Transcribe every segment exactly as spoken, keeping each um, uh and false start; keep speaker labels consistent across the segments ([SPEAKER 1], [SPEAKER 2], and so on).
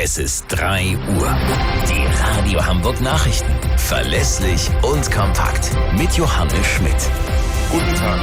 [SPEAKER 1] Es ist drei Uhr. Die Radio Hamburg Nachrichten. Verlässlich und kompakt. Mit Johannes Schmidt.
[SPEAKER 2] Guten Tag.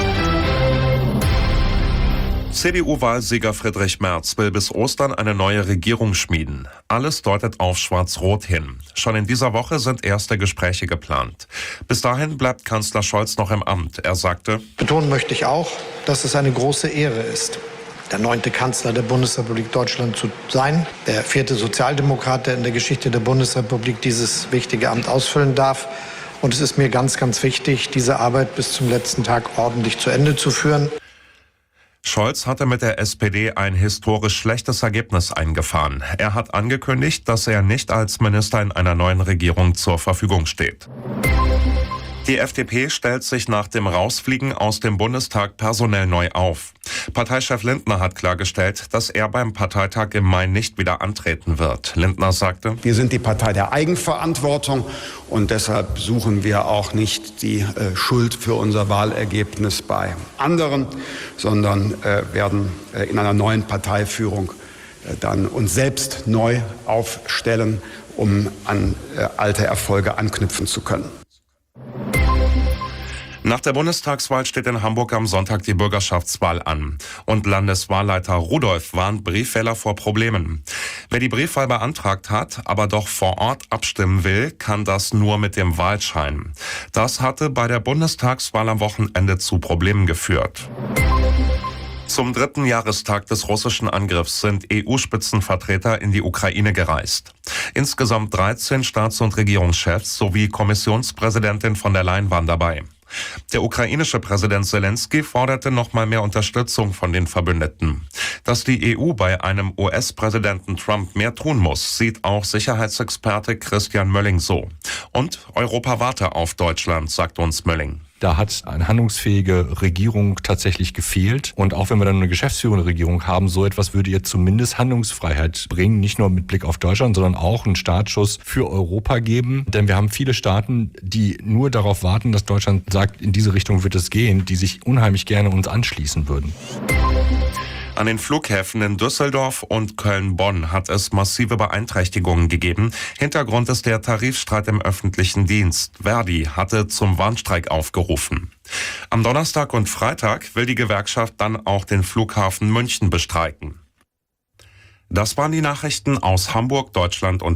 [SPEAKER 2] C D U-Wahlsieger Friedrich Merz will bis Ostern eine neue Regierung schmieden. Alles deutet auf Schwarz-Rot hin. Schon in dieser Woche sind erste Gespräche geplant. Bis dahin bleibt Kanzler Scholz noch im Amt. Er sagte:
[SPEAKER 3] Betonen möchte ich auch, dass es eine große Ehre ist, der neunte Kanzler der Bundesrepublik Deutschland zu sein, der vierte Sozialdemokrat, der in der Geschichte der Bundesrepublik dieses wichtige Amt ausfüllen darf. Und es ist mir ganz, ganz wichtig, diese Arbeit bis zum letzten Tag ordentlich zu Ende zu führen.
[SPEAKER 2] Scholz hatte mit der S P D ein historisch schlechtes Ergebnis eingefahren. Er hat angekündigt, dass er nicht als Minister in einer neuen Regierung zur Verfügung steht. Die F D P stellt sich nach dem Rausfliegen aus dem Bundestag personell neu auf. Parteichef Lindner hat klargestellt, dass er beim Parteitag im Mai nicht wieder antreten wird. Lindner sagte:
[SPEAKER 4] Wir sind die Partei der Eigenverantwortung und deshalb suchen wir auch nicht die äh, Schuld für unser Wahlergebnis bei anderen, sondern äh, werden äh, in einer neuen Parteiführung äh, dann uns selbst neu aufstellen, um an äh, alte Erfolge anknüpfen zu können.
[SPEAKER 2] Nach der Bundestagswahl steht in Hamburg am Sonntag die Bürgerschaftswahl an. Und Landeswahlleiter Rudolph warnt Briefwähler vor Problemen. Wer die Briefwahl beantragt hat, aber doch vor Ort abstimmen will, kann das nur mit dem Wahlschein. Das hatte bei der Bundestagswahl am Wochenende zu Problemen geführt. Zum dritten Jahrestag des russischen Angriffs sind E U-Spitzenvertreter in die Ukraine gereist. Insgesamt dreizehn Staats- und Regierungschefs sowie Kommissionspräsidentin von der Leyen waren dabei. Der ukrainische Präsident Zelensky forderte nochmal mehr Unterstützung von den Verbündeten. Dass die E U bei einem U S-Präsidenten Trump mehr tun muss, sieht auch Sicherheitsexperte Christian Mölling so. Und Europa warte auf Deutschland, sagt uns Mölling.
[SPEAKER 5] Da hat eine handlungsfähige Regierung tatsächlich gefehlt. Und auch wenn wir dann eine geschäftsführende Regierung haben, so etwas würde ihr zumindest Handlungsfreiheit bringen. Nicht nur mit Blick auf Deutschland, sondern auch einen Startschuss für Europa geben. Denn wir haben viele Staaten, die nur darauf warten, dass Deutschland sagt, in diese Richtung wird es gehen, die sich unheimlich gerne uns anschließen würden.
[SPEAKER 2] An den Flughäfen in Düsseldorf und Köln-Bonn hat es massive Beeinträchtigungen gegeben. Hintergrund ist der Tarifstreit im öffentlichen Dienst. Verdi hatte zum Warnstreik aufgerufen. Am Donnerstag und Freitag will die Gewerkschaft dann auch den Flughafen München bestreiken. Das waren die Nachrichten aus Hamburg, Deutschland und